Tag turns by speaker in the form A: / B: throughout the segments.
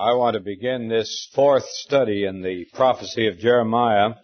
A: I want to begin this fourth study in the prophecy of Jeremiah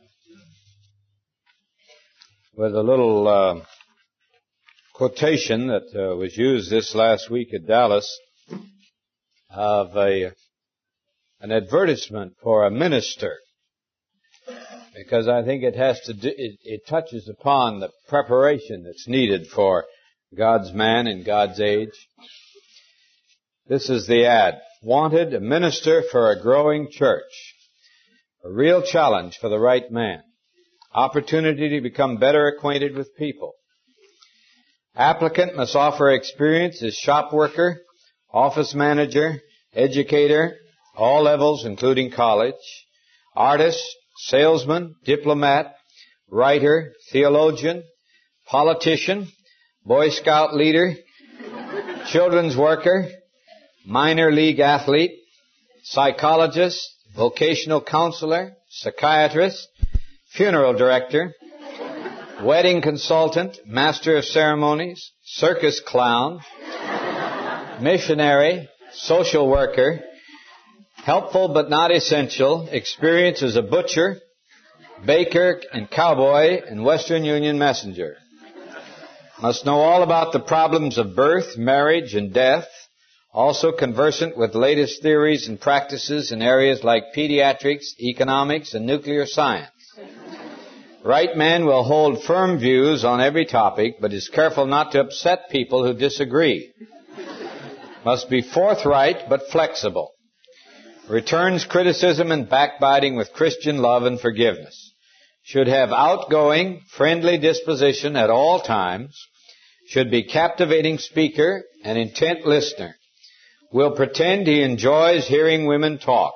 A: with a little quotation that was used this last week at Dallas of an advertisement for a minister, because I think it touches upon the preparation that's needed for God's man in God's age. This is the ad. Wanted, a minister for a growing church. A real challenge for the right man. Opportunity to become better acquainted with people. Applicant must offer experience as shop worker, office manager, educator, all levels including college, artist, salesman, diplomat, writer, theologian, politician, Boy Scout leader, children's worker, minor league athlete, psychologist, vocational counselor, psychiatrist, funeral director, wedding consultant, master of ceremonies, circus clown, missionary, social worker, helpful but not essential, experience as a butcher, baker and cowboy, and Western Union messenger. Must know all about the problems of birth, marriage, and death. Also conversant with latest theories and practices in areas like pediatrics, economics, and nuclear science. Right man will hold firm views on every topic, but is careful not to upset people who disagree. Must be forthright but flexible. Returns criticism and backbiting with Christian love and forgiveness. Should have outgoing, friendly disposition at all times. Should be captivating speaker and intent listener. Will pretend he enjoys hearing women talk.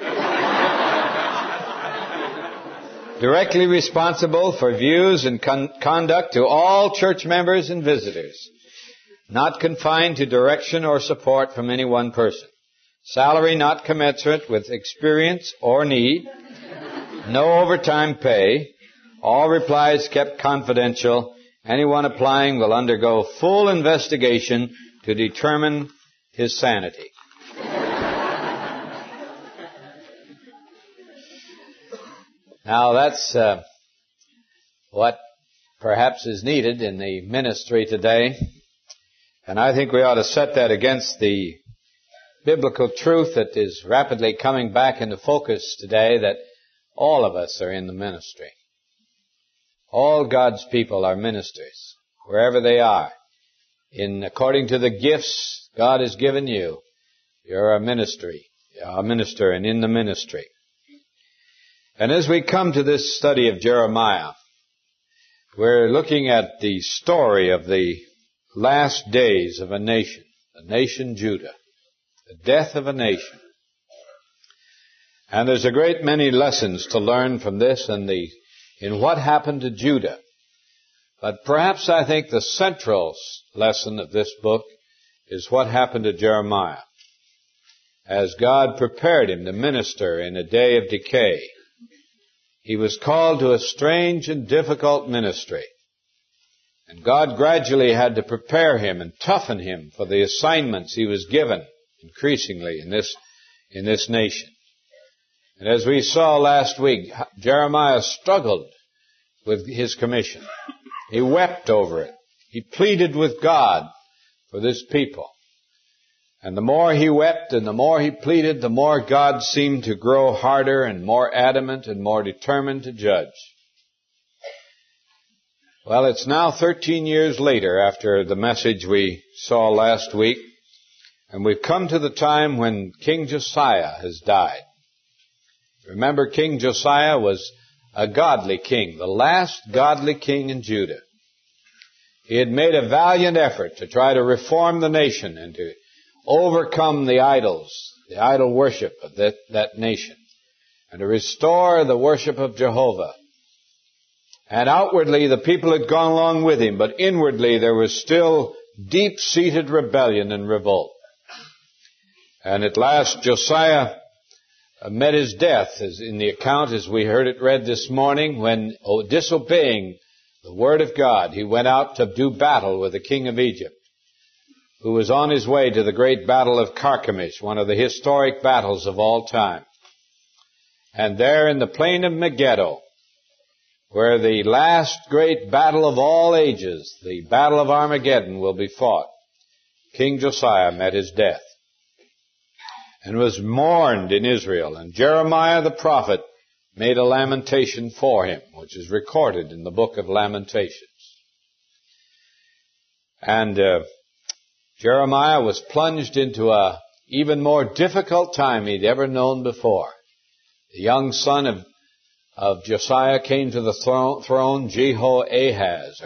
A: Directly responsible for views and conduct to all church members and visitors. Not confined to direction or support from any one person. Salary not commensurate with experience or need. No overtime pay. All replies kept confidential. Anyone applying will undergo full investigation to determine his sanity. Now that's what perhaps is needed in the ministry today. And I think we ought to set that against the biblical truth that is rapidly coming back into focus today, that all of us are in the ministry. All God's people are ministers, wherever they are. According to the gifts God has given you, you're a minister and in the ministry. And as we come to this study of Jeremiah, we're looking at the story of the last days of a nation, the nation Judah, the death of a nation. And there's a great many lessons to learn from this and in what happened to Judah. But perhaps I think the central lesson of this book is what happened to Jeremiah as God prepared him to minister in a day of decay. He was called to a strange and difficult ministry. And God gradually had to prepare him and toughen him for the assignments he was given increasingly in this nation. And as we saw last week, Jeremiah struggled with his commission. He wept over it. He pleaded with God for this people. And the more he wept and the more he pleaded, the more God seemed to grow harder and more adamant and more determined to judge. Well, it's now 13 years later after the message we saw last week, and we've come to the time when King Josiah has died. Remember, King Josiah was a godly king, the last godly king in Judah. He had made a valiant effort to try to reform the nation and to overcome the idols, the idol worship of that nation, and to restore the worship of Jehovah. And outwardly the people had gone along with him, but inwardly there was still deep-seated rebellion and revolt. And at last Josiah met his death, as in the account as we heard it read this morning, when, disobeying the word of God, he went out to do battle with the king of Egypt. who was on his way to the great battle of Carchemish, one of the historic battles of all time. And there in the plain of Megiddo, where the last great battle of all ages, the battle of Armageddon, will be fought, King Josiah met his death and was mourned in Israel. And Jeremiah the prophet made a lamentation for him, which is recorded in the book of Lamentations. And Jeremiah was plunged into a even more difficult time he'd ever known before. The young son of Josiah came to the throne, Jehoahaz.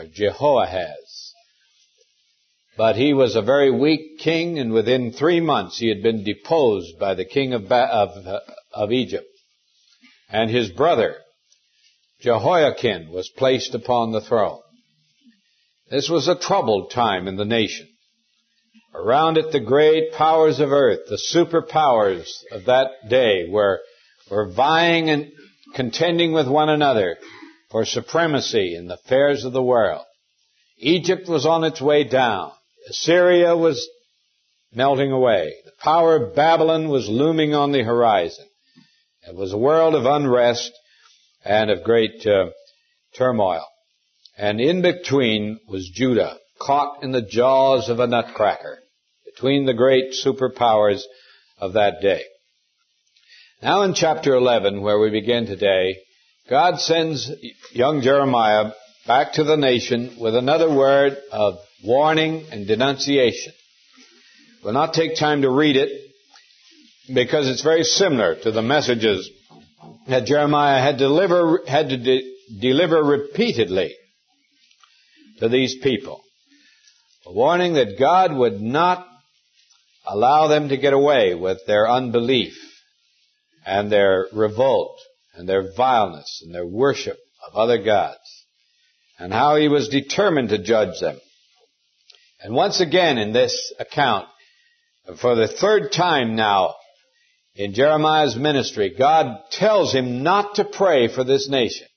A: But he was a very weak king, and within 3 months he had been deposed by the king of Egypt. And his brother, Jehoiakim, was placed upon the throne. This was a troubled time in the nation. Around it, the great powers of earth, the superpowers of that day, were vying and contending with one another for supremacy in the affairs of the world. Egypt was on its way down. Assyria was melting away. The power of Babylon was looming on the horizon. It was a world of unrest and of great turmoil. And in between was Judah, caught in the jaws of a nutcracker, between the great superpowers of that day. Now in chapter 11, where we begin today, God sends young Jeremiah back to the nation with another word of warning and denunciation. We'll not take time to read it because it's very similar to the messages that Jeremiah had to deliver repeatedly to these people. A warning that God would not allow them to get away with their unbelief and their revolt and their vileness and their worship of other gods, and how he was determined to judge them. And once again in this account, for the third time now in Jeremiah's ministry, God tells him not to pray for this nation.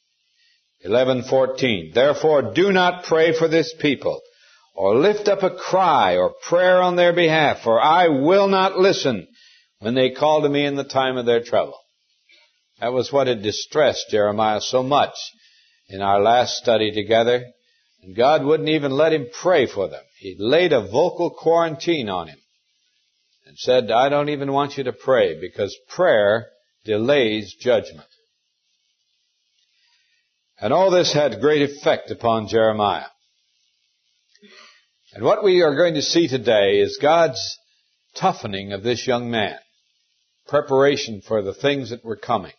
A: 11:14, therefore do not pray for this people, or lift up a cry or prayer on their behalf, for I will not listen when they call to me in the time of their trouble. That was what had distressed Jeremiah so much in our last study together. And God wouldn't even let him pray for them. He laid a vocal quarantine on him and said, I don't even want you to pray, because prayer delays judgment. And all this had great effect upon Jeremiah. And what we are going to see today is God's toughening of this young man, preparation for the things that were coming.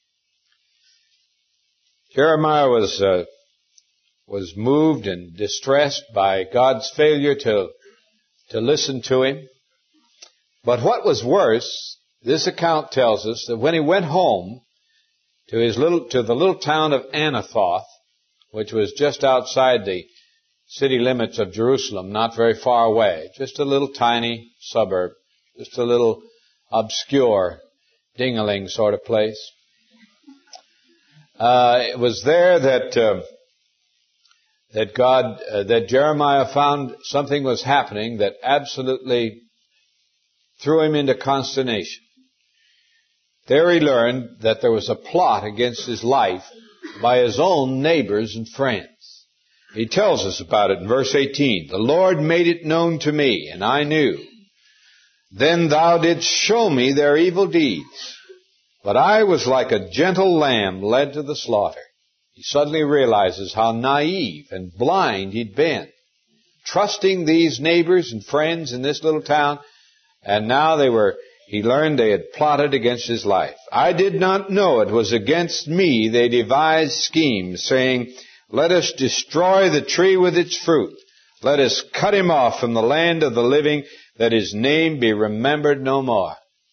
A: Jeremiah was moved and distressed by God's failure to listen to him. But what was worse, this account tells us that when he went home to the little town of Anathoth, which was just outside the city limits of Jerusalem, not very far away, just a little tiny suburb, just a little obscure, ding-a-ling sort of place. It was there that Jeremiah found something was happening that absolutely threw him into consternation. There he learned that there was a plot against his life by his own neighbors and friends. He tells us about it in verse 18. The Lord made it known to me, and I knew. Then thou didst show me their evil deeds. But I was like a gentle lamb led to the slaughter. He suddenly realizes how naive and blind he'd been, trusting these neighbors and friends in this little town, and now he learned they had plotted against his life. I did not know it was against me they devised schemes, saying, let us destroy the tree with its fruit. Let us cut him off from the land of the living, that his name be remembered no more.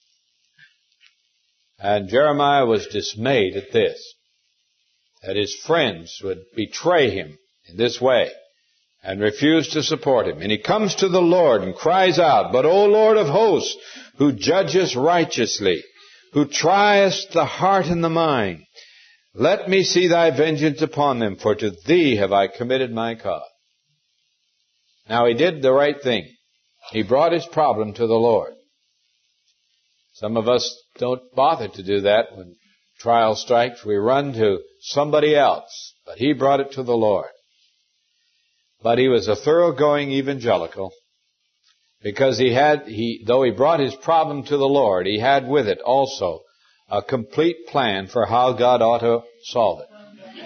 A: And Jeremiah was dismayed at this, that his friends would betray him in this way and refuse to support him. And he comes to the Lord and cries out, but O Lord of hosts, who judgest righteously, who triest the heart and the mind, let me see thy vengeance upon them, for to thee have I committed my cause. Now he did the right thing. He brought his problem to the Lord. Some of us don't bother to do that. When trial strikes, we run to somebody else. But he brought it to the Lord. But he was a thoroughgoing evangelical, because though he brought his problem to the Lord, he had with it also a complete plan for how God ought to solve it.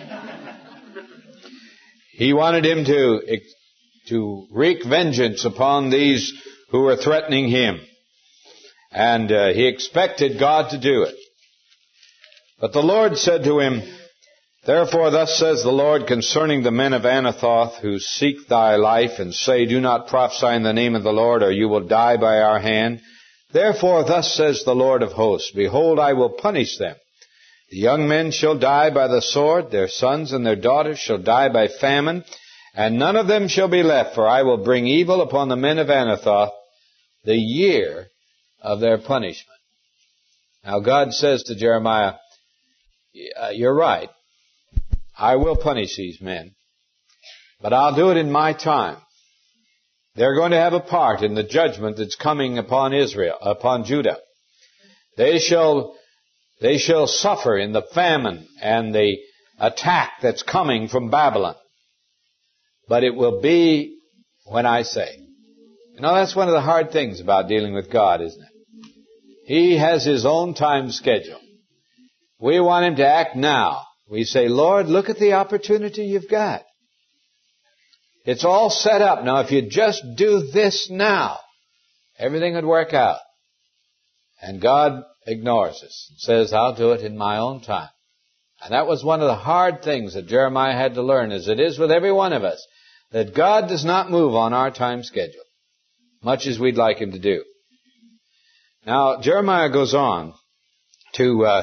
A: He wanted him to wreak vengeance upon these who were threatening him. And he expected God to do it. But the Lord said to him, "Therefore thus says the Lord concerning the men of Anathoth who seek thy life and say, do not prophesy in the name of the Lord, or you will die by our hand. Therefore thus says the Lord of hosts, behold, I will punish them. The young men shall die by the sword, their sons and their daughters shall die by famine, and none of them shall be left, for I will bring evil upon the men of Anathoth the year of their punishment." Now God says to Jeremiah, you're right. I will punish these men, but I'll do it in my time. They're going to have a part in the judgment that's coming upon Israel, upon Judah. They shall suffer in the famine and the attack that's coming from Babylon. But it will be when I say. You know, that's one of the hard things about dealing with God, isn't it? He has his own time schedule. We want him to act now. We say, Lord, look at the opportunity you've got. It's all set up. Now, if you just do this now, everything would work out. And God ignores us and says, I'll do it in my own time. And that was one of the hard things that Jeremiah had to learn, as it is with every one of us, that God does not move on our time schedule, much as we'd like him to do. Now, Jeremiah goes on to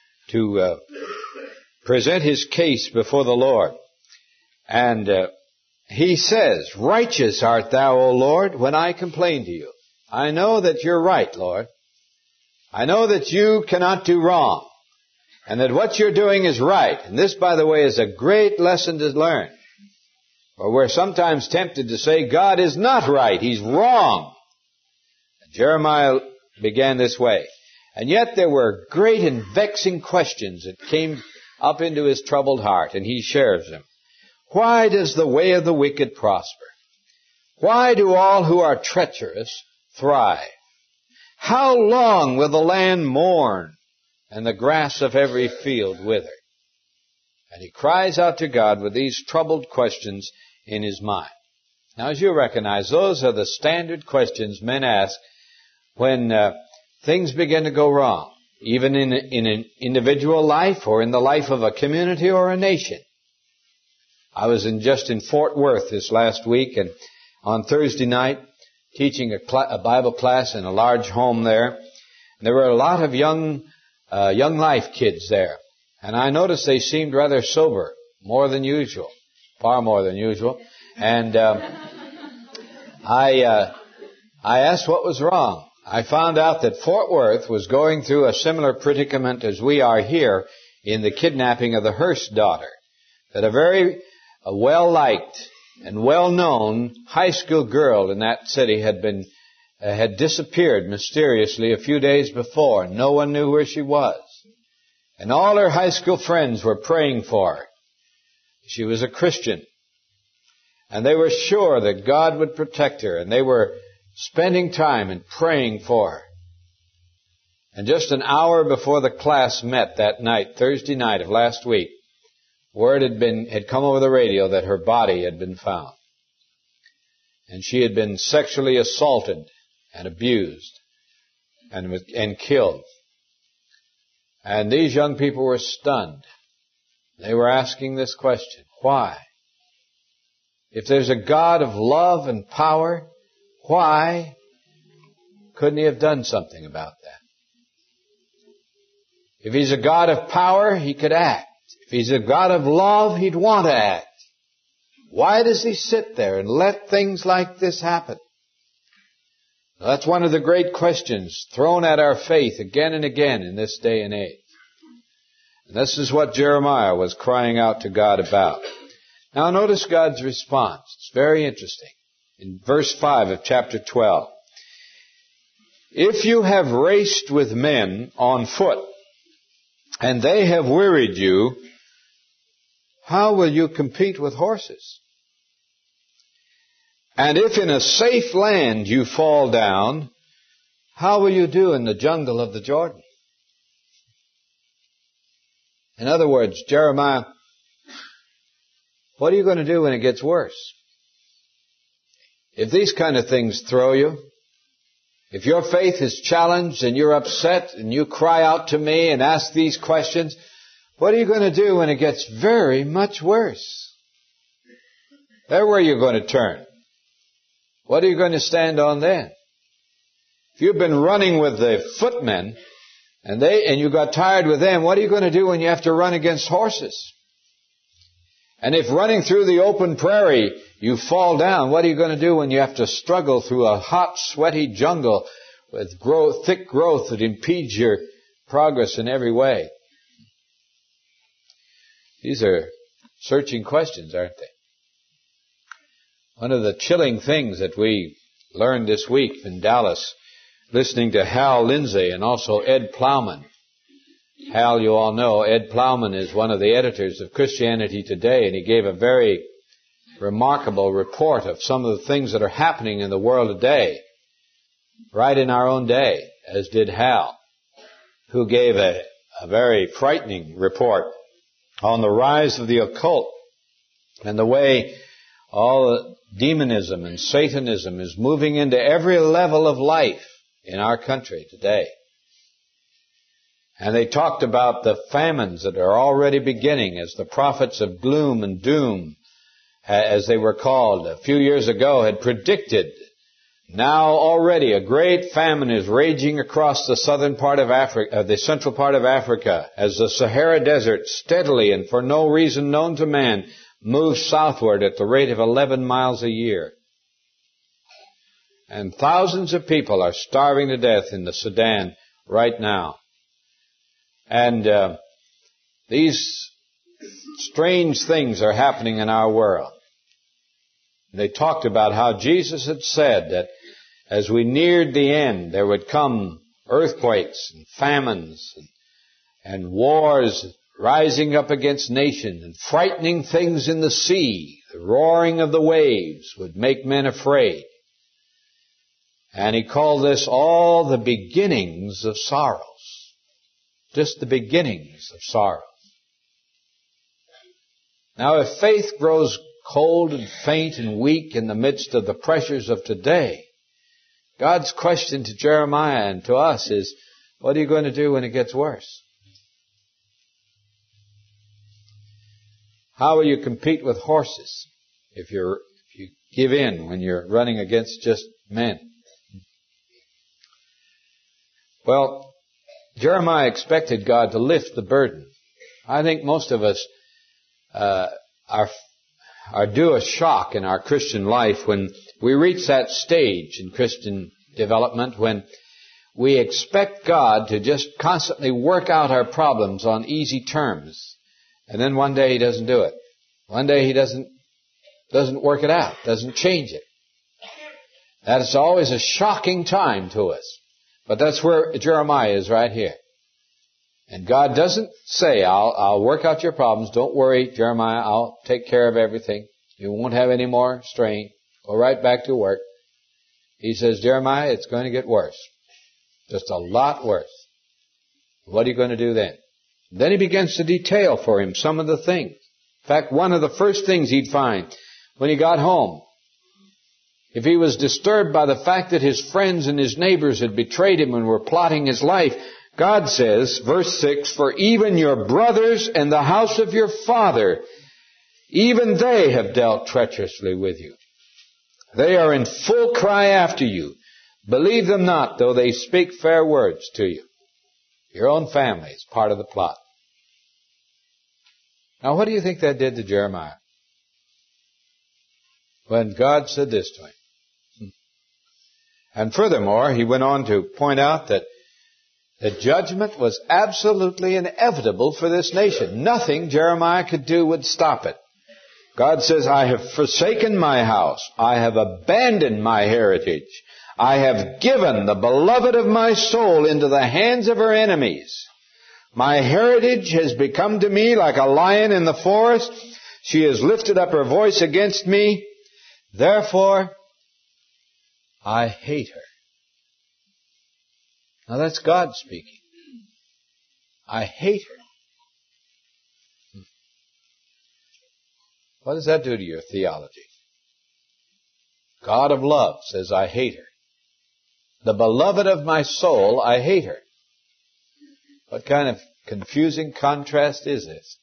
A: present his case before the Lord. And he says, righteous art thou, O Lord, when I complain to you. I know that you're right, Lord. I know that you cannot do wrong, and that what you're doing is right. And this, by the way, is a great lesson to learn. For we're sometimes tempted to say, God is not right, he's wrong. And Jeremiah began this way. And yet there were great and vexing questions that came up into his troubled heart, and he shares them. Why does the way of the wicked prosper? Why do all who are treacherous thrive? How long will the land mourn and the grass of every field wither? And he cries out to God with these troubled questions in his mind. Now, as you recognize, those are the standard questions men ask when things begin to go wrong, even in an individual life or in the life of a community or a nation. I was just in Fort Worth this last week, and on Thursday night, teaching a Bible class in a large home there. And there were a lot of young life kids there. And I noticed they seemed rather sober, more than usual, far more than usual. And I asked what was wrong. I found out that Fort Worth was going through a similar predicament as we are here in the kidnapping of the Hearst daughter. That a very well-liked and well-known high school girl in that city had disappeared mysteriously a few days before. No one knew where she was. And all her high school friends were praying for her. She was a Christian. And they were sure that God would protect her. And they were spending time and praying for her. And just an hour before the class met that night, Thursday night of last week, word had come over the radio that her body had been found. And she had been sexually assaulted and abused and killed. And these young people were stunned. They were asking this question, why? If there's a God of love and power, why couldn't he have done something about that? If he's a God of power, he could act. If he's a God of love, he'd want to act. Why does he sit there and let things like this happen? Now, that's one of the great questions thrown at our faith again and again in this day and age. And this is what Jeremiah was crying out to God about. Now notice God's response. It's very interesting. in verse 5 of chapter 12. If you have raced with men on foot, and they have wearied you, how will you compete with horses? And if in a safe land you fall down, how will you do in the jungle of the Jordan? In other words, Jeremiah, what are you going to do when it gets worse? If these kind of things throw you, if your faith is challenged and you're upset and you cry out to me and ask these questions, what are you going to do when it gets very much worse? There where you're going to turn. What are you going to stand on then? If you've been running with the footmen and you got tired with them, what are you going to do when you have to run against horses? And if running through the open prairie you fall down, what are you going to do when you have to struggle through a hot, sweaty jungle with thick growth that impedes your progress in every way? These are searching questions, aren't they? One of the chilling things that we learned this week in Dallas, listening to Hal Lindsey and also Ed Plowman. Hal, you all know, Ed Plowman is one of the editors of Christianity Today, and he gave a very remarkable report of some of the things that are happening in the world today, right in our own day, as did Hal, who gave a very frightening report on the rise of the occult and the way all demonism and Satanism is moving into every level of life in our country today. And they talked about the famines that are already beginning as the prophets of gloom and doom, as they were called, a few years ago had predicted. Now already a great famine is raging across the southern part of Africa, the central part of Africa, as the Sahara Desert steadily and for no reason known to man moves southward at the rate of 11 miles a year. And thousands of people are starving to death in the Sudan right now. And these strange things are happening in our world. They talked about how Jesus had said that as we neared the end, there would come earthquakes and famines and wars rising up against nations and frightening things in the sea. The roaring of the waves would make men afraid. And he called this all the beginnings of sorrows. Just the beginnings of sorrow. Now, if faith grows cold and faint and weak in the midst of the pressures of today, God's question to Jeremiah and to us is, what are you going to do when it gets worse? How will you compete with horses if you give in when you're running against just men? Well, Jeremiah expected God to lift the burden. I think most of us are due a shock in our Christian life when we reach that stage in Christian development when we expect God to just constantly work out our problems on easy terms. And then one day He doesn't do it. One day He doesn't work it out, doesn't change it. That is always a shocking time to us. But that's where Jeremiah is right here. And God doesn't say, I'll work out your problems. Don't worry, Jeremiah, I'll take care of everything. You won't have any more strain. Go right back to work. He says, Jeremiah, it's going to get worse. Just a lot worse. What are you going to do then? Then he begins to detail for him some of the things. In fact, one of the first things he'd find when he got home, if he was disturbed by the fact that his friends and his neighbors had betrayed him and were plotting his life, God says, verse 6, for even your brothers and the house of your father, even they have dealt treacherously with you. They are in full cry after you. Believe them not, though they speak fair words to you. Your own family is part of the plot. Now, what do you think that did to Jeremiah when God said this to him? And furthermore, he went on to point out that the judgment was absolutely inevitable for this nation. Nothing Jeremiah could do would stop it. God says, I have forsaken my house. I have abandoned my heritage. I have given the beloved of my soul into the hands of her enemies. My heritage has become to me like a lion in the forest. She has lifted up her voice against me. Therefore, I hate her. Now that's God speaking. I hate her. What does that do to your theology? God of love says, I hate her. The beloved of my soul, I hate her. What kind of confusing contrast is this?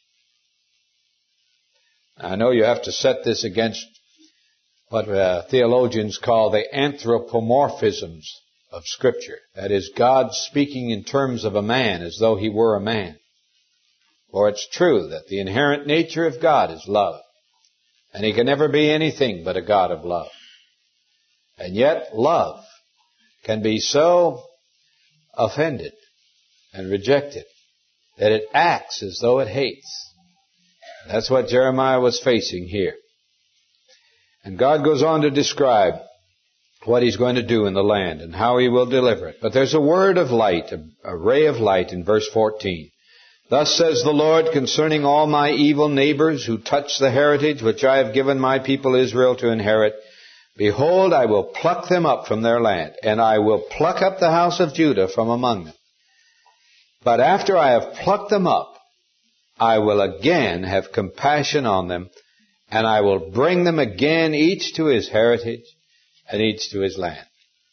A: I know you have to set this against what theologians call the anthropomorphisms of Scripture. That is, God speaking in terms of a man as though he were a man. For it's true that the inherent nature of God is love. And he can never be anything but a God of love. And yet, love can be so offended and rejected that it acts as though it hates. That's what Jeremiah was facing here. And God goes on to describe what he's going to do in the land and how he will deliver it. But there's a word of light, a ray of light in verse 14. Thus says the Lord concerning all my evil neighbors who touch the heritage which I have given my people Israel to inherit. Behold, I will pluck them up from their land, and I will pluck up the house of Judah from among them. But after I have plucked them up, I will again have compassion on them, and I will bring them again, each to his heritage and each to his land.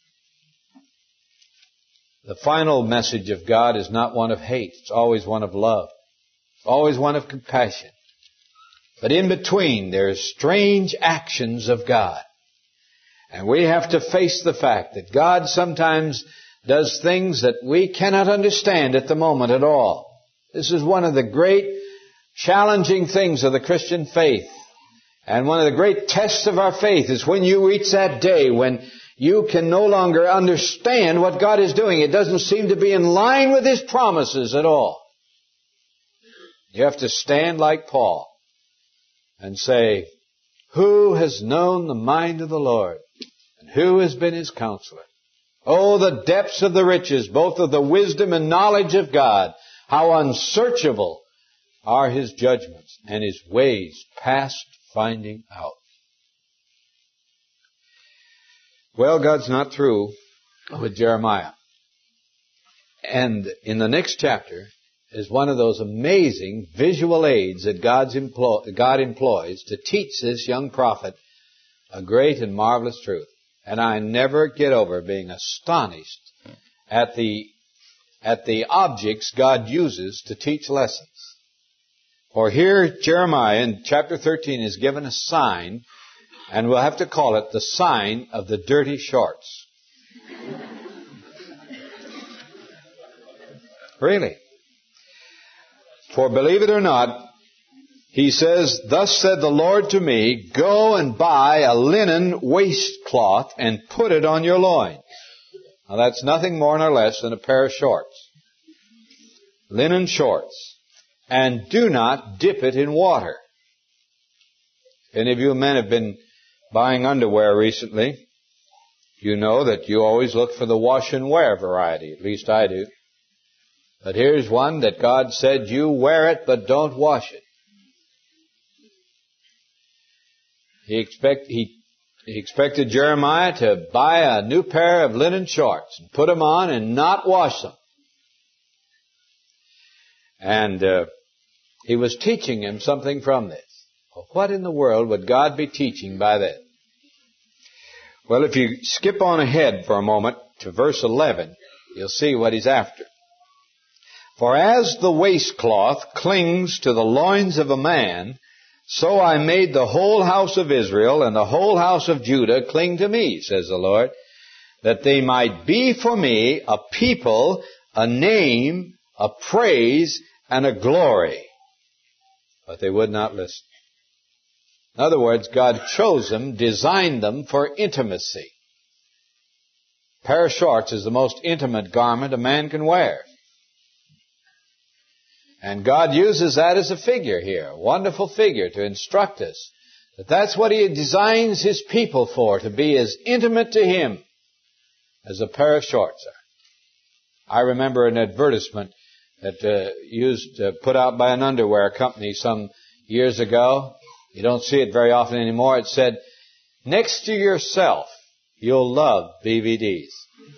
A: The final message of God is not one of hate. It's always one of love. It's always one of compassion. But in between, there's strange actions of God. And we have to face the fact that God sometimes does things that we cannot understand at the moment at all. This is one of the great challenging things of the Christian faith. And one of the great tests of our faith is when you reach that day when you can no longer understand what God is doing. It doesn't seem to be in line with His promises at all. You have to stand like Paul and say, who has known the mind of the Lord? And who has been His counselor? Oh, the depths of the riches, both of the wisdom and knowledge of God. How unsearchable are His judgments and His ways past finding out. Well, God's not through with Jeremiah. And in the next chapter is one of those amazing visual aids that God employs to teach this young prophet a great and marvelous truth. And I never get over being astonished at the objects God uses to teach lessons. For here Jeremiah in chapter 13 is given a sign, and we'll have to call it the sign of the dirty shorts. Really. For believe it or not, he says, thus said the Lord to me, go and buy a linen waistcloth and put it on your loins. Now that's nothing more nor less than a pair of shorts. Linen shorts. And do not dip it in water. Any of you men have been buying underwear recently. You know that you always look for the wash and wear variety. At least I do. But here's one that God said, you wear it, but don't wash it. He expected Jeremiah to buy a new pair of linen shorts and put them on and not wash them. And he was teaching him something from this. Well, what in the world would God be teaching by that? Well, if you skip on ahead for a moment to verse 11, you'll see what he's after. For as the waistcloth clings to the loins of a man, so I made the whole house of Israel and the whole house of Judah cling to me, says the Lord, that they might be for me a people, a name, a praise, and a glory. But they would not listen. In other words, God chose them, designed them for intimacy. A pair of shorts is the most intimate garment a man can wear. And God uses that as a figure here, a wonderful figure to instruct us That's what He designs His people for, to be as intimate to Him as a pair of shorts are. I remember an advertisement that put out by an underwear company some years ago. You don't see it very often anymore. It said, "Next to yourself, you'll love BVDs."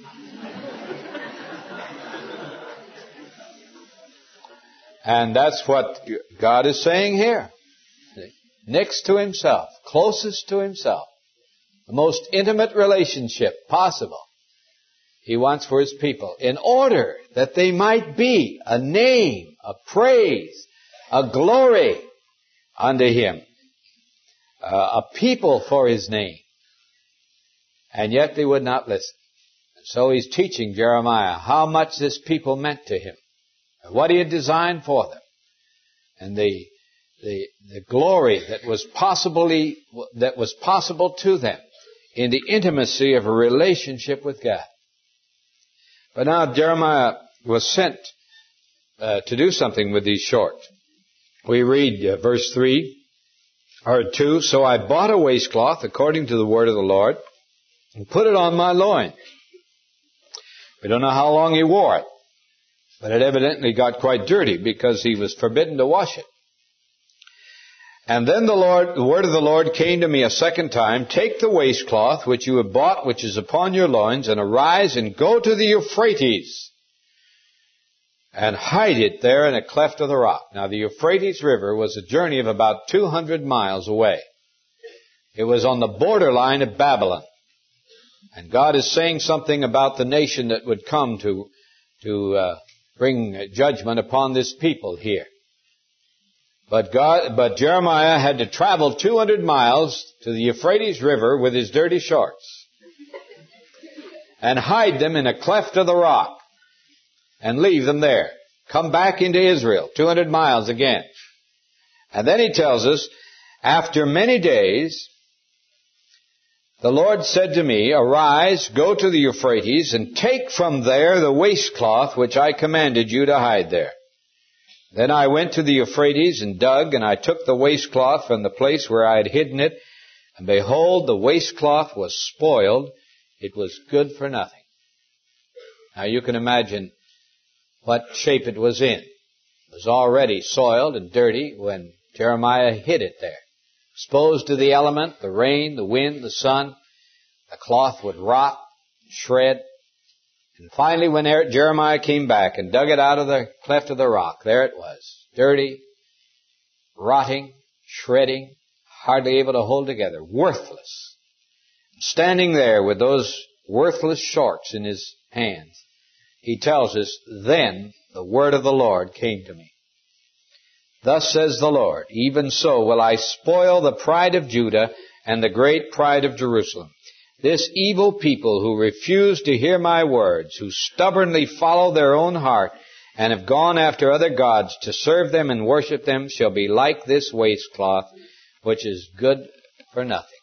A: And that's what God is saying here. Next to Himself, closest to Himself, the most intimate relationship possible He wants for His people, in order that they might be a name, a praise, a glory unto Him, a people for His name. And yet they would not listen. And so He's teaching Jeremiah how much this people meant to Him, and what He had designed for them, and the glory that was possible to them in the intimacy of a relationship with God. But now Jeremiah was sent to do something with these shorts. We read verse 3 or 2. "So I bought a waistcloth according to the word of the Lord and put it on my loin." We don't know how long he wore it, but it evidently got quite dirty because he was forbidden to wash it. "And then the word of the Lord came to me a second time, take the waistcloth which you have bought, which is upon your loins, and arise and go to the Euphrates, and hide it there in a cleft of the rock." Now the Euphrates River was a journey of about 200 miles away. It was on the borderline of Babylon. And God is saying something about the nation that would come to bring judgment upon this people here. But Jeremiah had to travel 200 miles to the Euphrates River with his dirty shorts and hide them in a cleft of the rock and leave them there. Come back into Israel, 200 miles again. And then he tells us, "After many days, the Lord said to me, arise, go to the Euphrates, and take from there the waistcloth which I commanded you to hide there. Then I went to the Euphrates and dug, and I took the waistcloth from the place where I had hidden it, and behold, the waistcloth was spoiled. It was good for nothing." Now you can imagine what shape it was in. It was already soiled and dirty when Jeremiah hid it there. Exposed to the element, the rain, the wind, the sun, the cloth would rot, shred. And finally, when Jeremiah came back and dug it out of the cleft of the rock, there it was, dirty, rotting, shredding, hardly able to hold together, worthless. Standing there with those worthless shorts in his hands, he tells us, "Then the word of the Lord came to me. Thus says the Lord, even so will I spoil the pride of Judah and the great pride of Jerusalem. This evil people who refuse to hear my words, who stubbornly follow their own heart, and have gone after other gods to serve them and worship them, shall be like this waistcloth, which is good for nothing."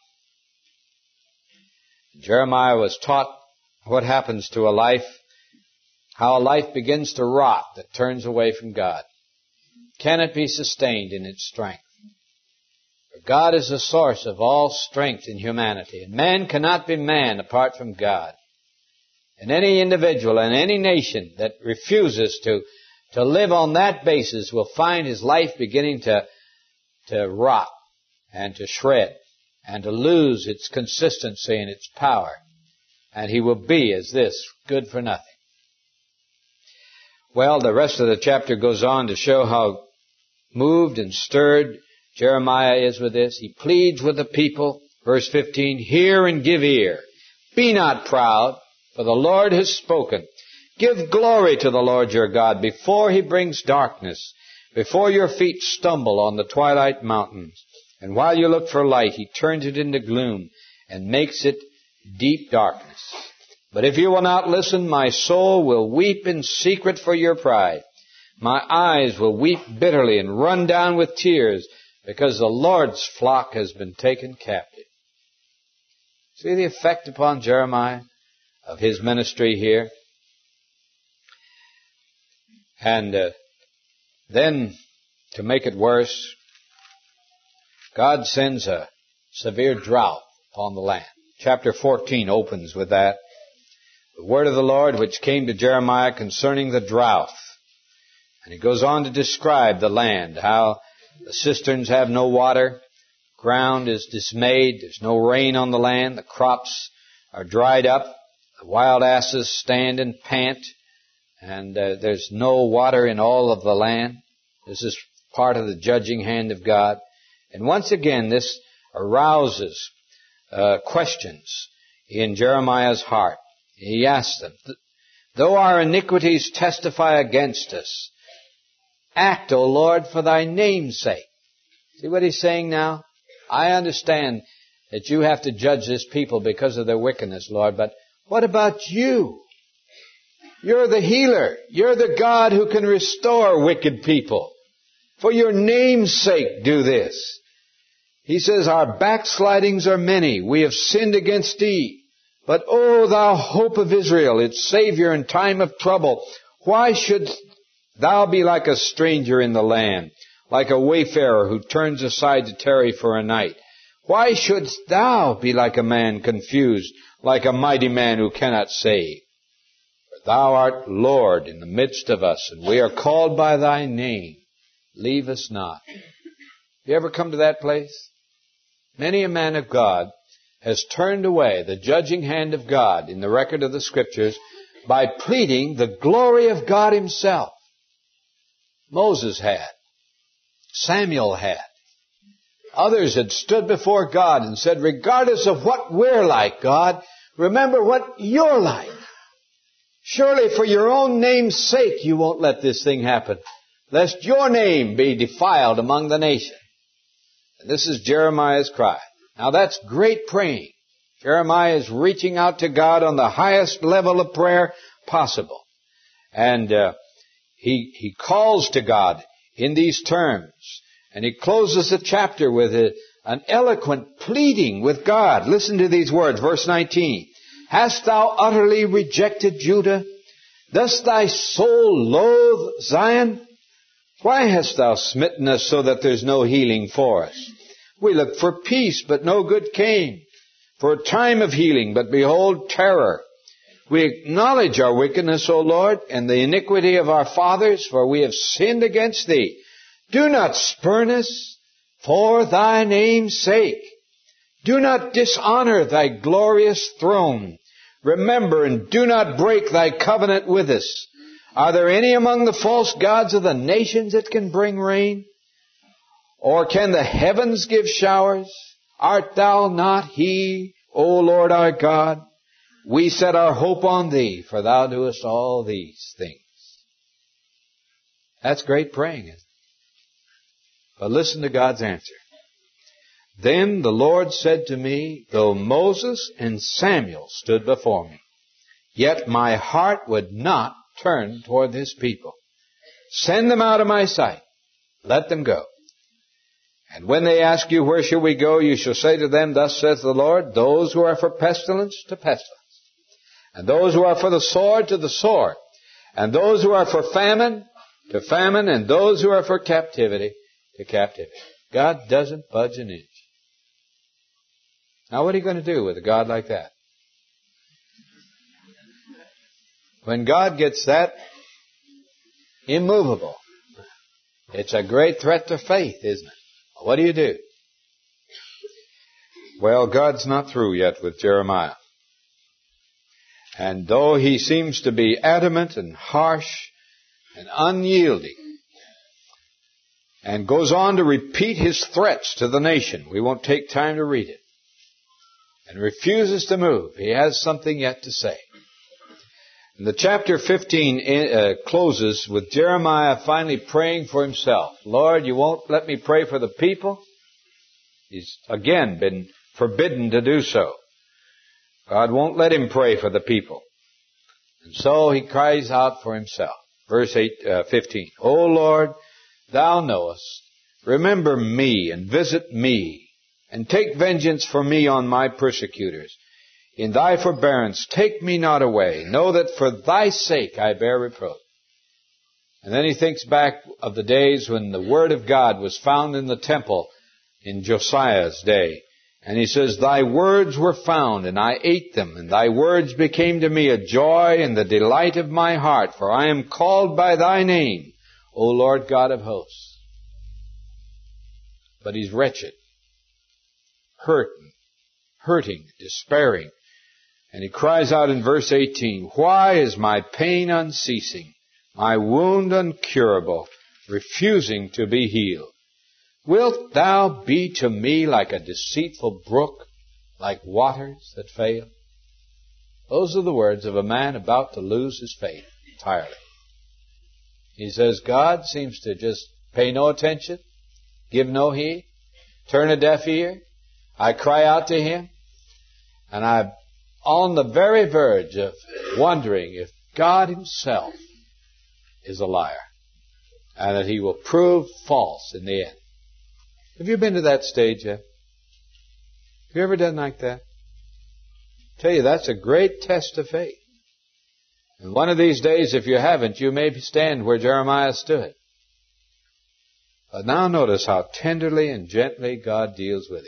A: Jeremiah was taught what happens to a life, how a life begins to rot that turns away from God. Can it be sustained in its strength? For God is the source of all strength in humanity, and man cannot be man apart from God. And any individual and any nation that refuses to live on that basis will find his life beginning to rot and to shred and to lose its consistency and its power. And he will be as this, good for nothing. Well, the rest of the chapter goes on to show how moved and stirred Jeremiah is with this. He pleads with the people. Verse 15, "Hear and give ear. Be not proud, for the Lord has spoken. Give glory to the Lord your God before He brings darkness, before your feet stumble on the twilight mountains. And while you look for light, He turns it into gloom and makes it deep darkness. But if you will not listen, my soul will weep in secret for your pride. My eyes will weep bitterly and run down with tears, because the Lord's flock has been taken captive." See the effect upon Jeremiah of his ministry here? And then, to make it worse, God sends a severe drought upon the land. Chapter 14 opens with that. The word of the Lord which came to Jeremiah concerning the drought. And he goes on to describe the land, how the cisterns have no water, ground is dismayed, there's no rain on the land, the crops are dried up, the wild asses stand and pant, and there's no water in all of the land. This is part of the judging hand of God. And once again, this arouses questions in Jeremiah's heart. He asks them, though our iniquities testify against us, act, O Lord, for thy name's sake. See what he's saying now? I understand that you have to judge this people because of their wickedness, Lord, but what about you? You're the healer. You're the God who can restore wicked people. For your name's sake, do this. He says, our backslidings are many. We have sinned against thee. But, O thou hope of Israel, its Savior in time of trouble, why should thou be like a stranger in the land, like a wayfarer who turns aside to tarry for a night? Why shouldst thou be like a man confused, like a mighty man who cannot save? For thou art Lord in the midst of us, and we are called by thy name. Leave us not. You ever come to that place? Many a man of God has turned away the judging hand of God in the record of the Scriptures by pleading the glory of God himself. Moses had. Samuel had. Others had stood before God and said, regardless of what we're like, God, remember what you're like. Surely for your own name's sake you won't let this thing happen, lest your name be defiled among the nations. And this is Jeremiah's cry. Now that's great praying. Jeremiah is reaching out to God on the highest level of prayer possible. And he calls to God in these terms. And he closes the chapter with an eloquent pleading with God. Listen to these words, verse 19. Hast thou utterly rejected Judah? Dost thy soul loathe Zion? Why hast thou smitten us so that there's no healing for us? We looked for peace, but no good came. For a time of healing, but behold, terror. We acknowledge our wickedness, O Lord, and the iniquity of our fathers, for we have sinned against thee. Do not spurn us for thy name's sake. Do not dishonor thy glorious throne. Remember and do not break thy covenant with us. Are there any among the false gods of the nations that can bring rain? Or can the heavens give showers? Art thou not he, O Lord our God? We set our hope on thee, for thou doest all these things. That's great praying, isn't it? But listen to God's answer. Then the Lord said to me, though Moses and Samuel stood before me, yet my heart would not turn toward this people. Send them out of my sight. Let them go. And when they ask you, where shall we go? You shall say to them, thus says the Lord, those who are for pestilence, to pestilence. And those who are for the sword, to the sword. And those who are for famine, to famine. And those who are for captivity, to captivity. God doesn't budge an inch. Now what are you going to do with a God like that? When God gets that immovable, it's a great threat to faith, isn't it? What do? Well, God's not through yet with Jeremiah. And though he seems to be adamant and harsh and unyielding, and goes on to repeat his threats to the nation, we won't take time to read it, and refuses to move, he has something yet to say. And the chapter 15 closes with Jeremiah finally praying for himself. Lord, you won't let me pray for the people? He's again been forbidden to do so. God won't let him pray for the people. And so he cries out for himself. Verse 15. O Lord, thou knowest, remember me and visit me, and take vengeance for me on my persecutors. In thy forbearance, take me not away. Know that for thy sake I bear reproach. And then he thinks back of the days when the Word of God was found in the temple in Josiah's day. And he says, Thy words were found, and I ate them, and thy words became to me a joy and the delight of my heart, for I am called by thy name, O Lord God of hosts. But he's wretched, hurting, despairing. And he cries out in verse 18, Why is my pain unceasing, my wound incurable, refusing to be healed? Wilt thou be to me like a deceitful brook, like waters that fail? Those are the words of a man about to lose his faith entirely. He says, God seems to just pay no attention, give no heed, turn a deaf ear. I cry out to Him, and I'm on the very verge of wondering if God Himself is a liar, and that He will prove false in the end. Have you been to that stage yet? Have you ever done like that? I tell you, that's a great test of faith. And one of these days, if you haven't, you may stand where Jeremiah stood. But now notice how tenderly and gently God deals with him.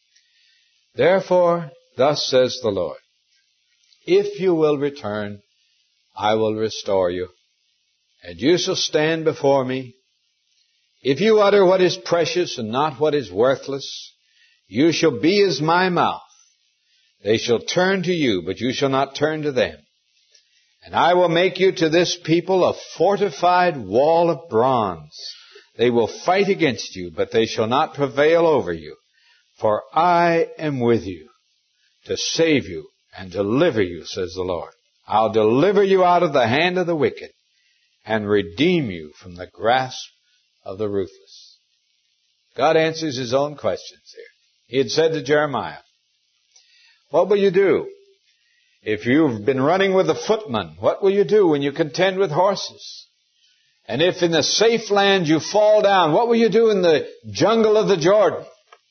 A: Therefore, thus says the Lord, if you will return, I will restore you, and you shall stand before me. If you utter what is precious and not what is worthless, you shall be as my mouth. They shall turn to you, but you shall not turn to them. And I will make you to this people a fortified wall of bronze. They will fight against you, but they shall not prevail over you. For I am with you to save you and deliver you, says the Lord. I'll deliver you out of the hand of the wicked and redeem you from the grasp of the ruthless. God answers His own questions here. He had said to Jeremiah, what will you do? If you've been running with a footman, what will you do when you contend with horses? And if in the safe land you fall down, what will you do in the jungle of the Jordan?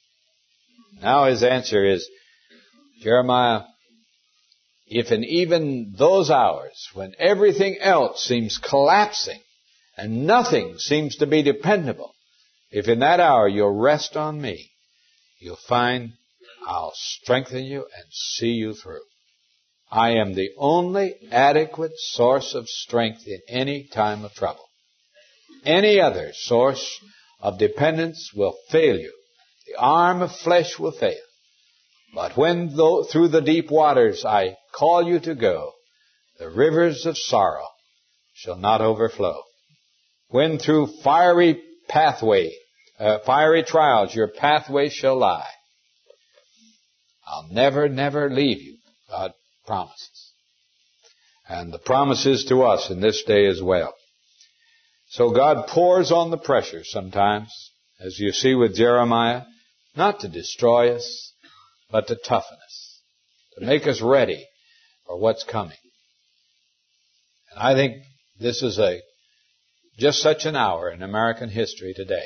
A: Now His answer is, Jeremiah, if in even those hours when everything else seems collapsing and nothing seems to be dependable, if in that hour you'll rest on me, you'll find I'll strengthen you and see you through. I am the only adequate source of strength in any time of trouble. Any other source of dependence will fail you. The arm of flesh will fail. But when through the deep waters I call you to go, the rivers of sorrow shall not overflow. When through fiery trials your pathway shall lie, I'll never, never leave you, God promises. And the promise is to us in this day as well. So God pours on the pressure sometimes, as you see with Jeremiah, not to destroy us, but to toughen us, to make us ready for what's coming. And I think this is just such an hour in American history today.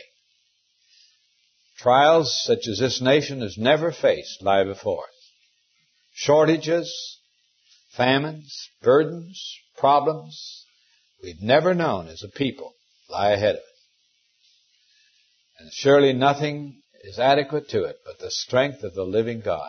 A: Trials such as this nation has never faced lie before us. Shortages, famines, burdens, problems we've never known as a people lie ahead of us. And surely nothing is adequate to it but the strength of the living God.